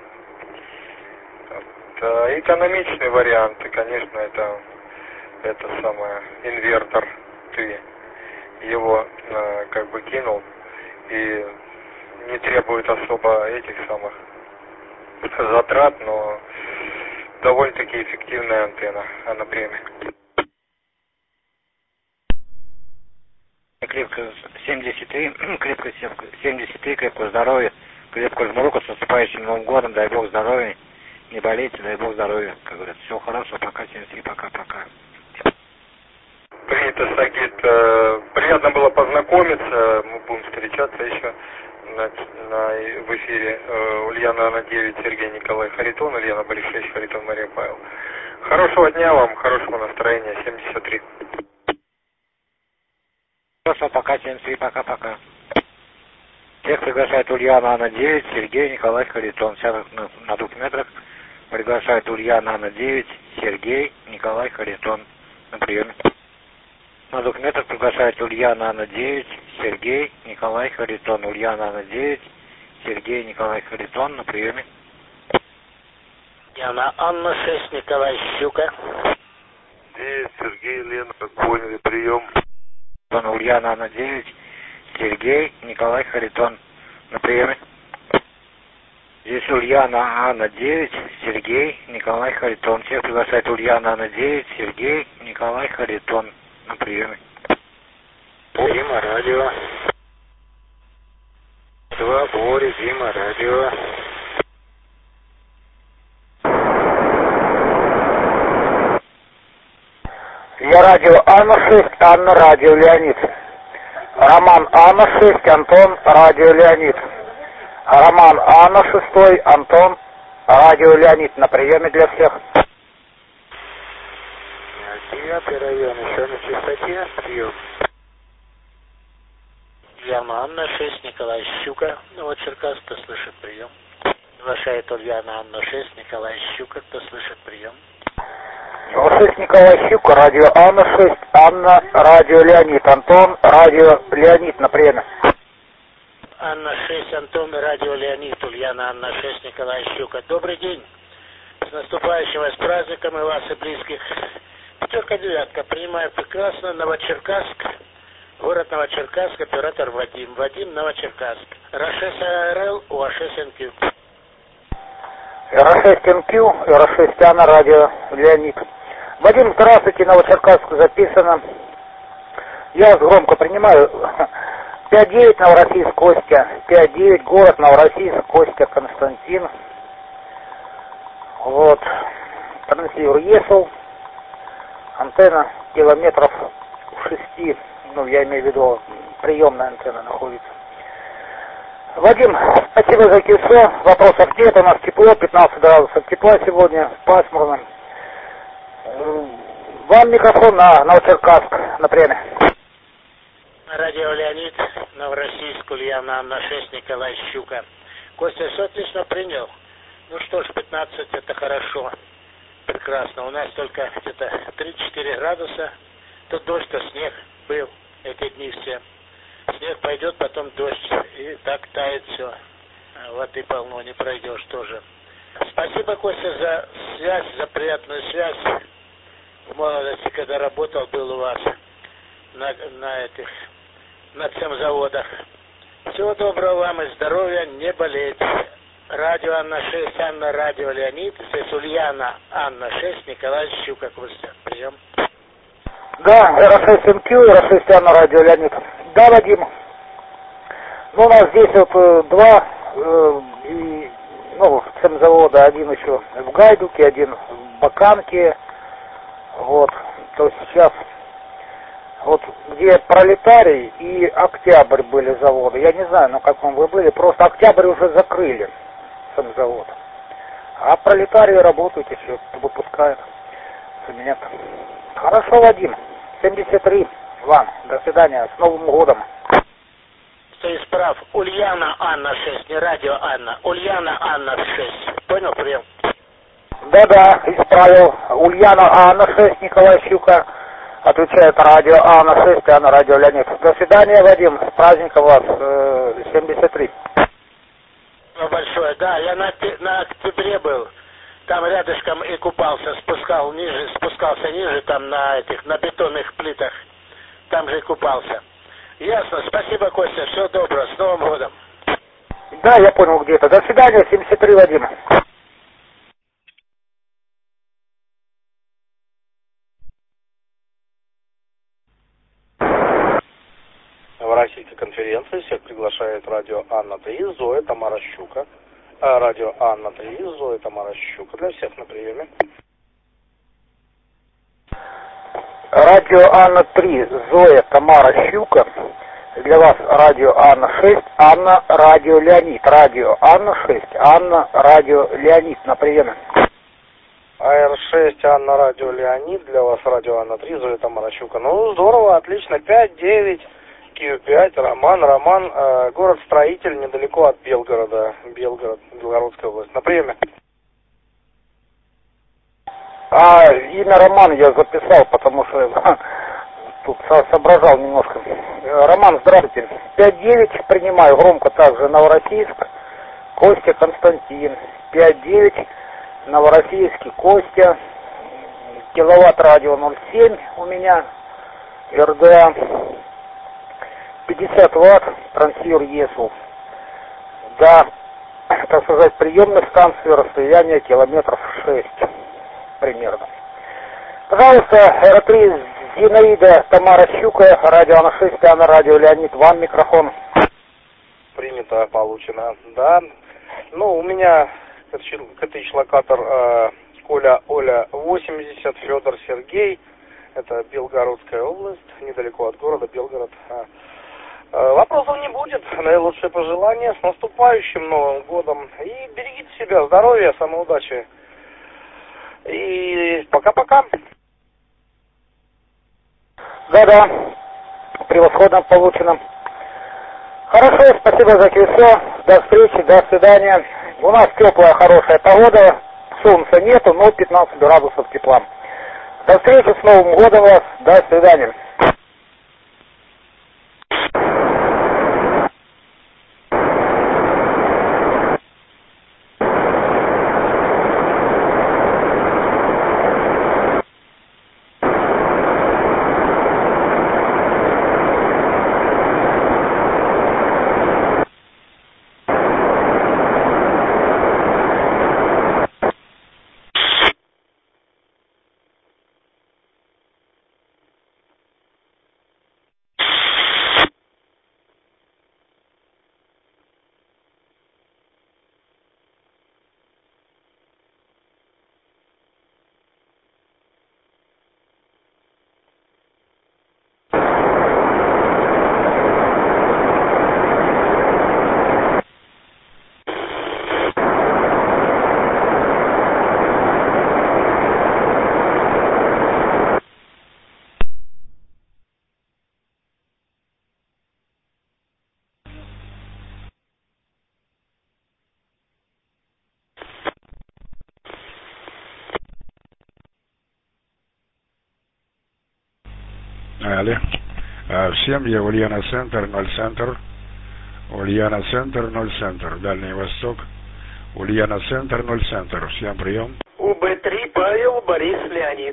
Это экономичный вариант, и, конечно, это, это самое, инвертор, ты его как бы кинул, и не требует особо этих самых затрат, но довольно-таки эффективная антенна, а на премии. Крепко семьдесят три, крепко семьдесят три, крепкого здоровья, Крепко жму руку, с наступающим Новым годом, дай Бог здоровья, не болейте, дай Бог здоровья, как говорят. Всего хорошего, пока, семьдесят три, пока-пока. Принято, Сагит. Приятно было познакомиться, мы будем встречаться еще на, на, в эфире. Ульяна Анна девять, Сергей Николай Харитон, Ульяна Борис шесть, Харитон Мария Павел. Хорошего дня вам, хорошего настроения, семьдесят три. Хорошо, пока, семьдесят три, пока-пока. Всех приглашает Ульяна Анна девять, Сергей Николай Харитон. Сейчас на, на двух метрах приглашает Ульяна Анна девять, Сергей Николай Харитон. На приеме. На двух метрах приглашает Ульяна Анна девять, Сергей Николай Харитон. Ульяна Анна девять, Сергей Николай Харитон. На приеме. Ульяна Анна шесть, Николай Щука. девять, Сергей, Лена, как поняли, прием. Ульяна Анна девять, Сергей Николай Харитон. На приеме. Здесь Ульяна Анна девять, Сергей Николай Харитон. Всех приглашает Ульяна Анна девять, Сергей Николай Харитон. На приеме. Дима, радио. Два, Боря, Дима, радио. Я радио Анна шесть, Анна радио Леонид. Роман Анна шесть, Антон радио Леонид. Роман Анна шесть, Антон радио Леонид. На приеме для всех. Девятый район, еще на частоте, прием. Ульяна Анна шесть, Николай Щука, Новочеркасск, кто слышит прием. Приглашает Ульяна Анна шесть, Николай Щука, кто слышит прием. шесть, Николай Щука, радио Анна шесть, Анна, радио Леонид. Антон, радио Леонид, на приеме. Анна шесть, Антон, радио Леонид. Ульяна Анна шесть, Николай Щука. Добрый день. С наступающим вас праздником и вас и близких. Пятерка девятка. Принимаю прекрасно. Новочеркасск. Город Новочеркасск. Оператор Вадим. Вадим, Новочеркасск. эр шесть а эр эл, у а шесть эн кью. эр шесть эн кью, эр шесть Анна, радио Леонид. Вадим, здравствуйте, Новочеркасск записано. Я вас громко принимаю. пять девять, Новороссийск, Костя. пять девять, город Новороссийск, Костя, Константин. Вот. Транслирур Есл. Антенна километров шести. Ну, я имею в виду, приемная антенна находится. Вадим, спасибо за КИСО. Вопросов нет. У нас тепло, пятнадцать градусов тепла сегодня, пасмурно. Вам микрофон на Новочеркасск, на приеме. Радио Леонид, Новороссийск, Ульяна Анна шесть, Николай Щука. Костя, все отлично принял. Ну что ж, пятнадцать это хорошо. Прекрасно. У нас только где-то три-четыре градуса. То дождь, то снег был эти дни все. Снег пойдет, потом дождь. И так тает все. Воды полно, не пройдешь тоже. Спасибо, Костя, за связь, за приятную связь. В молодости, когда работал, был у вас на, на этих, на заводах. Всего доброго вам и здоровья, не болейте. Радио Анна шесть, Анна, радио Леонид. Здесь Ульяна Анна шесть, Николай Щука, Костя. Прием. Да, эр шесть эн кью, эр шесть Анна, радио Леонид. Да, Вадим. Ну, у нас здесь вот э, два, э, и, ну, цемзавода, один еще в Гайдуке, один в Баканке. Вот, то есть сейчас, вот где Пролетарий и Октябрь были заводы, я не знаю, на каком вы были, просто Октябрь уже закрыли, сам завод. А Пролетарий работают еще, выпускают цемент. Хорошо, Вадим, семьдесят три вам, до свидания, с Новым годом. Ты прав, Ульяна Анна шесть, не радио Анна, Ульяна Анна шесть, понял, прием? Да-да, исправил. Ульяна Анна шесть, Николай Щука. Отвечает радио Анна шесть, Анна радио Леонид. До свидания, Вадим. С праздником вас. Э, семьдесят три. Ну, большое. Да, я на, на октябре был. Там рядышком и купался. Спускал ниже, спускался ниже, там на этих, на бетонных плитах. Там же и купался. Ясно. Спасибо, Костя. Всего доброго. С Новым годом. Да, я понял где-то. До свидания, семьдесят три, Вадим. Новороссийская конференция всех приглашает радио Анна три, Зоя, Тамара Щука. Щука. Радио Анна три, Зоя Тамара Щука. Для всех на приеме. Радио Анна три, Зоя Тамара Щука. Для вас радио Анна шесть, Анна, радио Леонид. Радио Анна шесть, Анна, радио Леонид на приеме. АР шесть, Анна, радио Леонид. Для вас радио Анна три, Зоя Тамара Щука. Ну, здорово, отлично. пять девять, Q пять, Роман, Роман, э, город-строитель, недалеко от Белгорода. Белгород, Белгородская область. На приеме. А имя Роман я записал, потому что тут соображал немножко. Роман, здравствуйте. пять девять принимаю, громко также Новороссийск. Костя Константин. пять девять, Новороссийский, Костя. Киловатт радио ноль семь у меня. РДА пятьдесят ватт, трансивер ЕСУ. Да, так сказать, приемной станции, расстояние километров шесть примерно. Пожалуйста, эр три, Зинаида Тамара Щука, радио Анна шесть, Анна, радио Леонид, вам микрофон. Принято, получено, да. Ну, у меня КТЧ-локатор э, Коля Оля восемьдесят, Федор Сергей, это Белгородская область, недалеко от города Белгород. Э, вопросов не будет, наилучшие пожелания, с наступающим Новым годом. И берегите себя, здоровья, самоудачи. И пока-пока. Да-да, превосходно получено. Хорошо, спасибо за кольцо. До встречи, до свидания. У нас теплая, хорошая погода. Солнца нету, но пятнадцать градусов тепла. До встречи, с Новым годом вас. До свидания. Алло. Всем я Ульяна Центр, ноль Центр. Ульяна Центр, ноль Центр. Дальний Восток. Ульяна Центр, ноль Центр. Всем прием. УБ три, Павел, Борис, Леонид.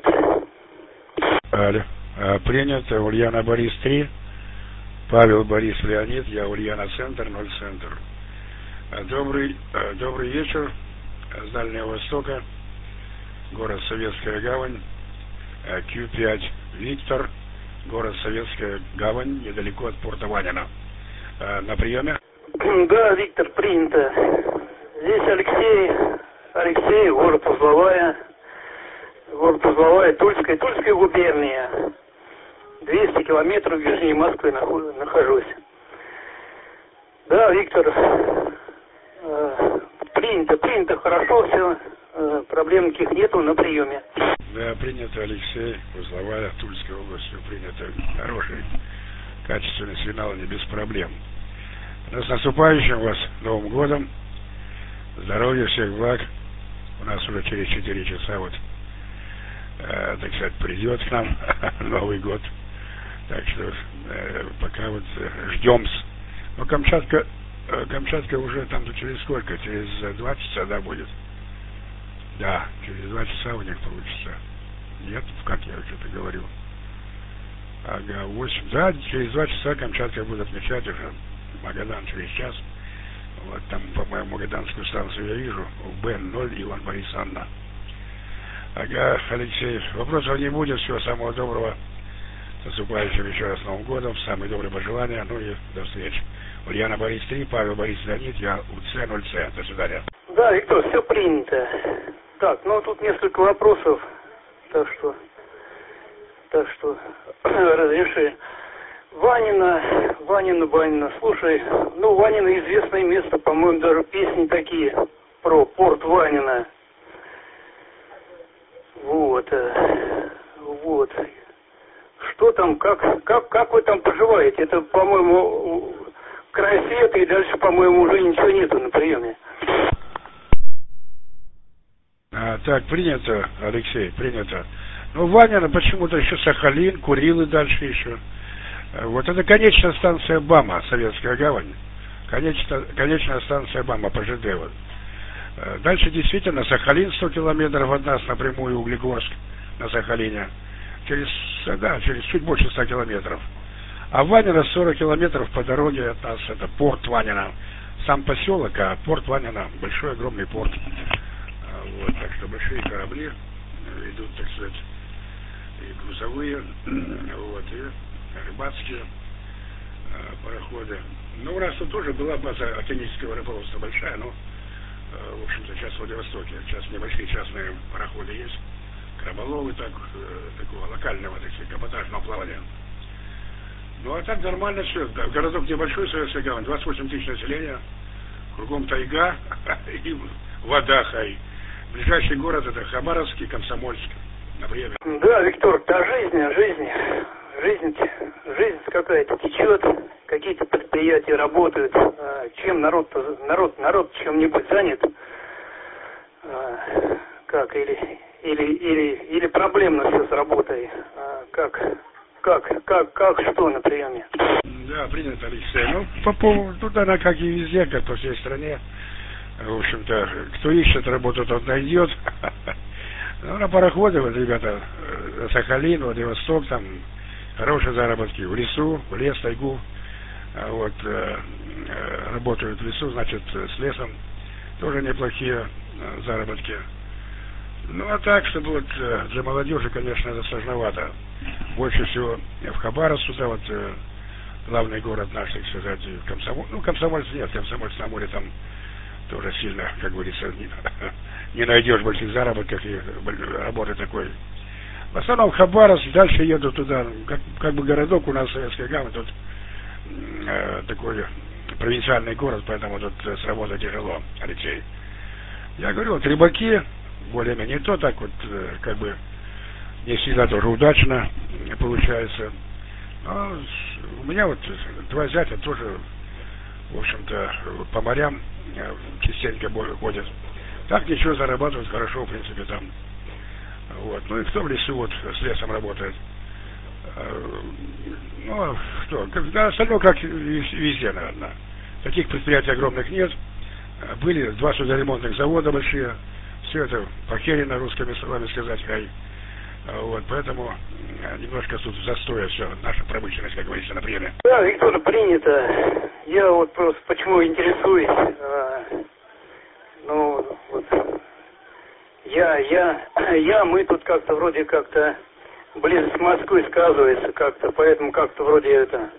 Алло. Принято. Ульяна, Борис три. Павел, Борис, Леонид. Я Ульяна Центр, ноль Центр. Добрый, добрый вечер. С Дальнего Востока. Город Советская Гавань. Q пять Виктор. Город Советская Гавань, недалеко от порта Ванина. А, на приеме? Да, Виктор, принято. Здесь Алексей, Алексей, город Узловая, город Узловая, Тульская, Тульская губерния. двести километров южнее Москвы нахожусь. Да, Виктор, э, принято, принято, хорошо все, э, проблем никаких нету, на приеме. Да, принято, Алексей, Узловая, Тульская область, все принято. Хороший, качественный сигнал, не без проблем. Но с наступающим вас Новым годом. Здоровья, всех благ. У нас уже через четыре часа вот, э, так сказать, придет к нам Новый год. Так что э, пока вот э, ждем. Но Камчатка, э, Камчатка уже там через сколько? Через два часа, да, будет? Да, через два часа у них получится. Нет, как я что-то говорю. Ага, восемь. Да, через два часа Камчатка будет отмечать уже. Магадан через час. Вот там, по-моему, Магаданскую станцию я вижу. Б ноль, Иван Борис, Анна. Ага, Алексей, вопросов не будет. Всего самого доброго. С наступающим еще раз Новым годом. Самые добрые пожелания. Ну и до встречи. Ульяна Борис три, Павел Борис Леонид, я УЦ ноль С. До свидания. Да, Виктор, все принято. Так, ну тут несколько вопросов, так что, так что, разреши. Ванина, Ванина, Ванина, слушай, ну, Ванина известное место, по-моему, даже песни такие про порт Ванина. Вот, вот. Что там, как, как, как вы там поживаете? Это, по-моему, край света, и дальше, по-моему, уже ничего нету на приеме. А, так, принято, Алексей, принято. Ну, Ванина почему-то еще Сахалин, Курилы дальше еще. Вот это конечная станция БАМа, Советская гавань. Конечная, конечная станция БАМа по ЖД. Вот. Дальше действительно Сахалин сто километров от нас напрямую, Углегорск на Сахалине. Через, да, через чуть больше ста километров. А Ванина сорок километров по дороге от нас, это порт Ванина. Сам поселок, а порт Ванина большой, огромный порт. Вот, так что большие корабли идут, так сказать, и грузовые, вот, и рыбацкие э, пароходы. Ну, у нас тут тоже была база океанического рыболовства большая, но, э, в общем-то, сейчас в Владивостоке. Сейчас небольшие частные пароходы есть, краболовы, так, э, такого локального, так сказать, каботажного плавания. Ну, а так нормально все. Городок небольшой, Советская гавань, двадцать восемь тысяч населения, кругом тайга и вода хай. Ближайший город это Хабаровск и Комсомольск. Например. Да, Виктор, да, жизнь, жизнь, жизнь, жизнь какая-то течет, какие-то предприятия работают. Чем народ, народ, народ чем-нибудь занят? Как, или, или, или, или проблемно все с работой? Как, как, как, как, что на приеме? Да, принято, Алексей. Ну, по поводу, тут она, как и везде, как по всей стране. В общем-то, кто ищет работу, тот найдет. Ну, на пароходе, вот, ребята, Сахалин, Владивосток, там хорошие заработки. В лесу, в лес, тайгу. Вот, э, э, работают в лесу, значит, с лесом. Тоже неплохие э, заработки. Ну, а так, чтобы вот для молодежи, конечно, это сложновато. Больше всего в Хабаровск сюда, вот, э, главный город наш, так сказать, Комсомольск. Ну, Комсомольск нет, Комсомольск на море там тоже сильно, как говорится, не, не найдешь больших заработков и работы такой. В основном Хабаровск, дальше еду туда, как, как бы городок у нас Советская гавань, тут э, такой провинциальный город, поэтому тут с работой тяжело, Алексей. Я говорю, вот рыбаки, более-менее то, так вот, э, как бы, не всегда тоже удачно получается. Но у меня вот два зятя тоже, в общем-то, по морям частенько ходят. Так ничего, зарабатывают хорошо, в принципе, там. Вот. Ну и кто в лесу вот с лесом работает. Ну, что, да, остальное как везде, наверное. Таких предприятий огромных нет. Были два судоремонтных завода большие. Все это похерено, русскими словами сказать, хай. Вот, поэтому немножко тут застоя все, наша промышленность, как говорится, на приеме. Да, Виктор, принято. Я вот просто почему интересуюсь. А, ну, вот, я, я, я, мы тут как-то вроде как-то близость Москвы сказывается как-то, поэтому как-то вроде это...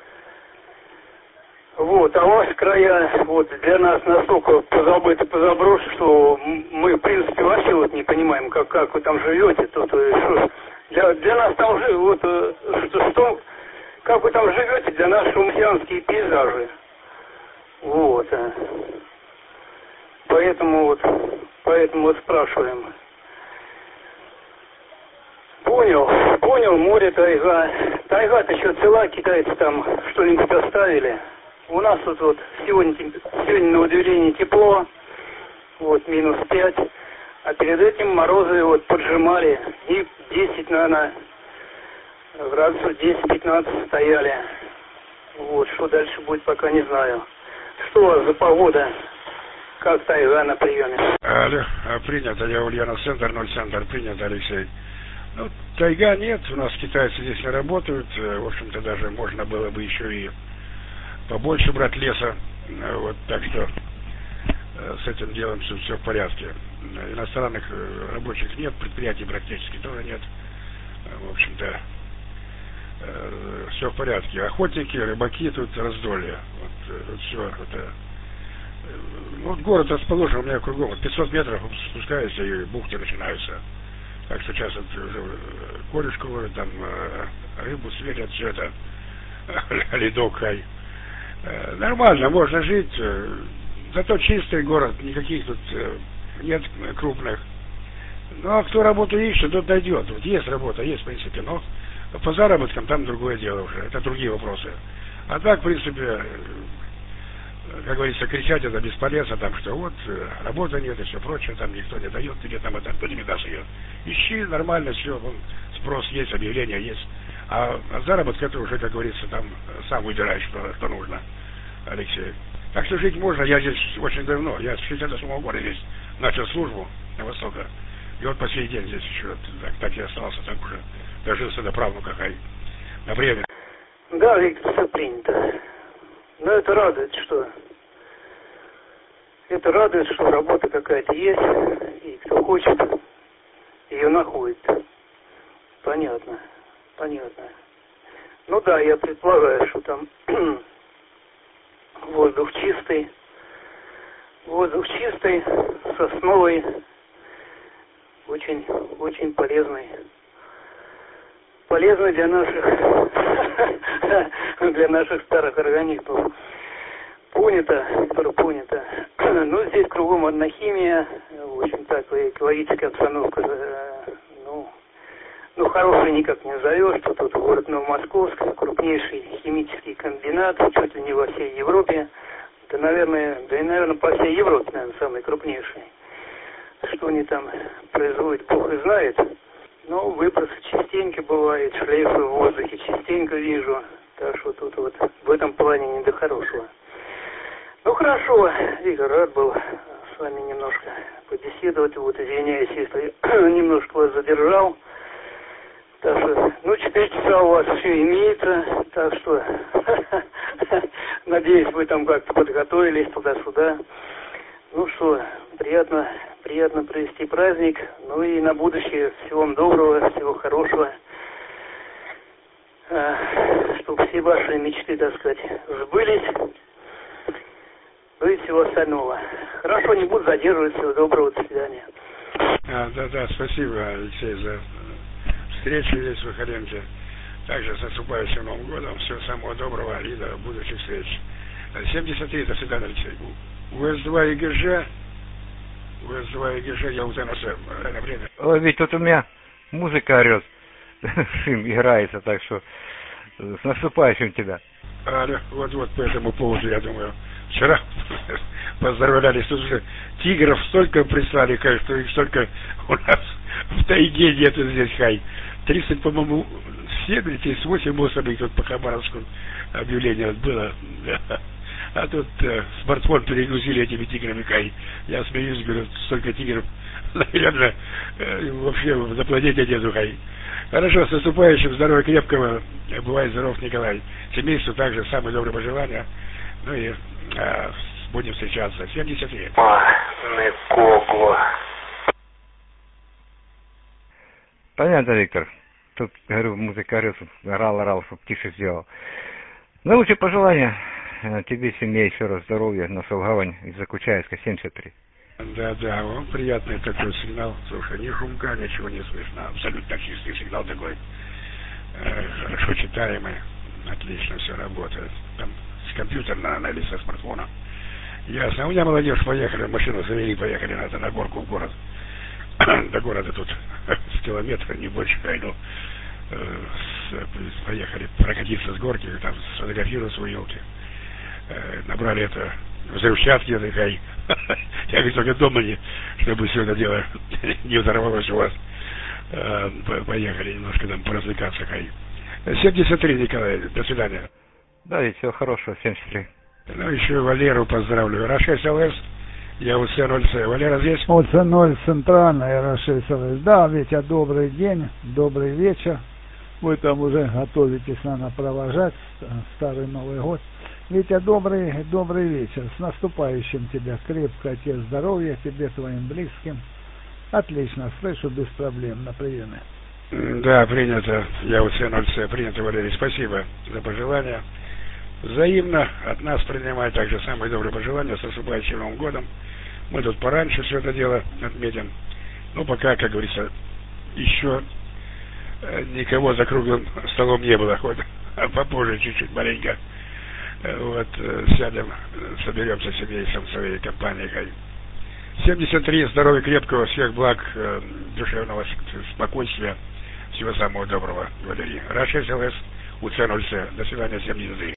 Вот, а у вас края, вот, для нас настолько позабыты, позаброшены, что мы, в принципе, вообще вот не понимаем, как, как вы там живете. Тут, что, для, для нас там же, вот, что, что, как вы там живете, для нас шумсянские пейзажи. Вот. Поэтому вот, поэтому вот спрашиваем. Понял, понял, море, тайга. Тайга-то еще цела, китайцы там что-нибудь оставили. У нас тут вот сегодня, сегодня на удивление тепло, вот минус пять, а перед этим морозы вот поджимали, и десять, наверное, градусов десять-пятнадцать стояли. Вот, что дальше будет, пока не знаю. Что у вас за погода? Как тайга на приеме? Алло, принято, я Ульянов центр, ноль центр, принято, Алексей. Ну, тайга нет, у нас китайцы здесь не работают, в общем-то даже можно было бы еще и побольше брать леса, вот, так что э, с этим делом все, все в порядке. Иностранных э, рабочих нет, предприятий практически тоже нет. В общем-то, э, все в порядке. Охотники, рыбаки тут раздолье. Вот, вот все это. Э, ну, вот город расположен у меня кругом. Вот пятьсот метров спускаешься и бухты начинаются. Так что сейчас вот, корюшку ловят, там э, рыбу светят, все это. Ледок хай. Э, нормально, можно жить. Э, зато чистый город, никаких тут э, нет крупных. Ну, а кто работу ищет, тот дойдет. Вот есть работа, есть, в принципе, но по заработкам там другое дело уже. Это другие вопросы. А так, в принципе, как говорится, кричать это бесполезно, там, что вот, работы нет и все прочее, там никто не дает, тебе там это, кто тебе даст ее. Ищи, нормально, все, вон, спрос есть, объявление есть. А, а заработок это уже, как говорится, там сам выбираешь, что, что нужно, Алексей. Так что жить можно, я здесь очень давно, я с шестьдесят восьмого года здесь начал службу на Востоке. И вот по сей день здесь еще, так, так я остался, так уже дожился до правнука, хай, на время. Да, Виктор, все принято. Но это радует, что это радует, что работа какая-то есть, и кто хочет, ее находит. Понятно, понятно. Ну да, я предполагаю, что там воздух чистый, воздух чистый, сосновый, очень, очень полезный. Полезный для наших, для наших старых организмов. Понято, понято. Ну, здесь кругом одна химия, в общем, так, экологическая обстановка, ну, ну, хорошей никак не назовешь, что тут город Новомосковск, крупнейший химический комбинат, чуть ли не во всей Европе, да, наверное, да и, наверное, по всей Европе, наверное, самый крупнейший. Что они там производят, Бог и знает. Но выбросы частенько бывают, шлейфы в воздухе частенько вижу, так что тут вот в этом плане не до хорошего. Ну хорошо, Виктор, рад был с вами немножко побеседовать, вот извиняюсь, если немножко вас задержал. Так что, ну, четыре часа у вас все имеется, так что, надеюсь, вы там как-то подготовились туда-сюда. Ну что, приятно, приятно провести праздник, ну и на будущее всего вам доброго, всего хорошего, чтобы все ваши мечты, так сказать, сбылись, ну и всего остального. Хорошо, не буду задерживать, всего доброго, до свидания. А, да, да, спасибо, Алексей, за встречу здесь в Выходенке. Также с наступающим Новым годом, всего самого доброго и до будущих встреч. семьдесят три, до свидания, Алексей. У эс два и ГЖ, у эс два и ГЖ, я у ТНС, на время. Ой, ведь тут у меня музыка орет, шим играется, так что с наступающим тебя. А, да, вот-вот по этому поводу, я думаю, вчера поздравлялись, тут уже тигров столько прислали, что их столько у нас в тайге нету здесь, хай. тридцать, по-моему, семь или тридцать восемь особей тут по Хабаровску объявление было. А тут э, смартфон перегрузили этими тиграми, хай. Я смеюсь, говорю, столько тигров, наверное, э, вообще на планете нету, хай. Хорошо, с наступающим, здоровья крепкого, бывай здоров, Николай. Семейству также самые добрые пожелания. Ну и э, будем встречаться. семьдесят три. Понятно, Виктор. Тут, говорю, музыка орет, орал-орал, чтобы тише сделал. Наилучшие пожелания тебе, семье, еще раз здоровья, на Солгавань, из Закучаевска, семьдесят три. Да, да, он приятный такой сигнал. Слушай, ни шумка, ничего не слышно. Абсолютно чистый сигнал такой. Э, хорошо читаемый. Отлично все работает. Там с компьютера на, или со смартфона. Ясно. У меня молодежь поехали, машину завели, поехали на, на горку в город. До города тут с километра, не больше, ну, э, с, поехали прокатиться с горки, там сфотографировать свои елки. Э, набрали это взрывчатки, такая. Я говорю, только дома не, чтобы все это дело не взорвалось у вас. Э, поехали немножко там поразвлекаться, хай. семьдесят три, Николай, до свидания. Да, и всего хорошего, семьдесят три. Ну, еще Валеру поздравлю. Эр шесть эл эс, я у С ноль С. Валера здесь? У С ноль центральная, Эр шесть эл эс. Да, Витя, добрый день, добрый вечер. Вы там уже готовитесь, наверное, провожать старый Новый год. Витя, добрый, добрый вечер. С наступающим тебя. Крепкое тебе здоровья, тебе, твоим близким. Отлично, слышу, без проблем, на приеме. Да, принято. Я у С ноль С. Принято, Валерий. Спасибо за пожелания. Взаимно от нас принимать также самые добрые пожелания с наступающим Новым годом. Мы тут пораньше все это дело отметим. Но пока, как говорится, еще никого за круглым столом не было. Вот попозже чуть-чуть маленько. Вот сядем, соберемся семейством своей компанией. семьдесят три. Здоровья крепкого, всех благ, душевного спокойствия. Всего самого доброго, Валерий. Рашид ЛС, У С ноль С. До свидания, семьдесят три.